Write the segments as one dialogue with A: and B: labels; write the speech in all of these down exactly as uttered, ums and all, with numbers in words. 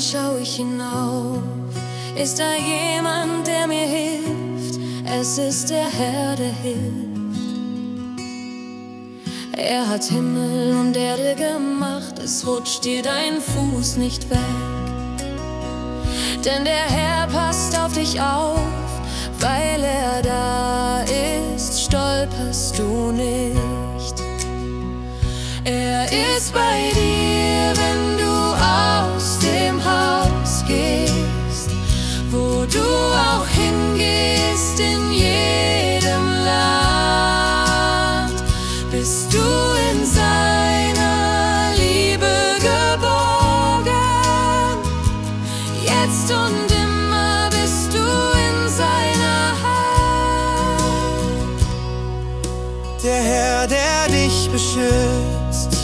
A: schau ich hinauf. Ist da jemand, der mir hilft? Es ist der Herr, der hilft. Er hat Himmel und Erde gemacht, es rutscht dir dein Fuß nicht weg. Denn der Herr passt auf dich auf, weil er da ist, stolperst du nicht. Er ist bei dir, wenn du aus dem Haus gehst, wo du auch hingehst, in jedem Land, bist du in seiner Liebe geborgen. Jetzt und immer bist du in seiner Hand.
B: Der Herr, der dich beschützt,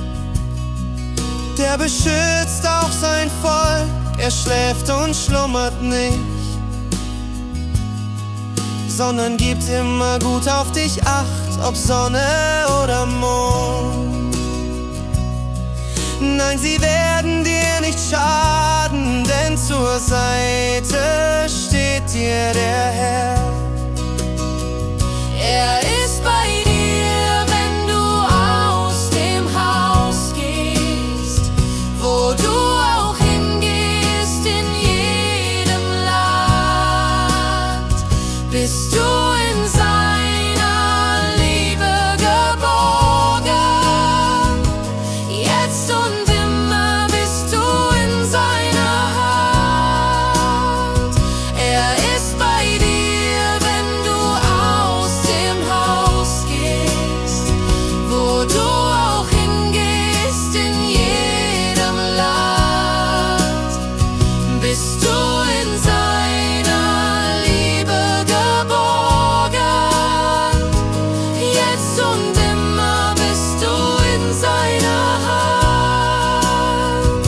B: der beschützt auch sein Volk. Er schläft und schlummert nicht, sondern gibt immer gut auf dich Acht, ob Sonne oder Mond. Nein, sie werden dir nicht schaden, denn zur Seite steht dir der Herr.
A: Er ist bei dir, wenn du aus dem Haus gehst, wo du auch hingehst, in jedem Land, bist du in seiner Liebe geborgen. Jetzt und immer bist du in seiner Hand. Er ist bei dir, wenn du aus dem Haus gehst, wo du auch hingehst, in jedem Land, bist du in seiner Liebe geborgen. Jetzt und immer bist du in seiner Hand.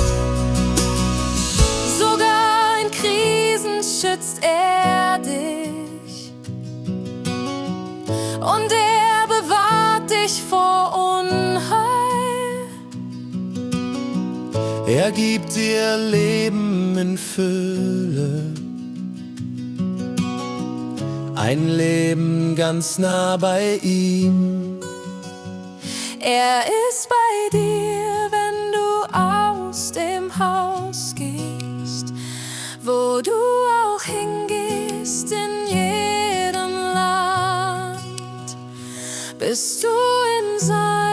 A: Sogar in Krisen schützt er dich und er bewahrt dich vor Unheil.
B: Er gibt dir Leben in Fülle, ein Leben ganz nah bei ihm.
A: Er ist bei dir, wenn du aus dem Haus gehst, wo du auch hingehst, in jedem Land, bist du in seinem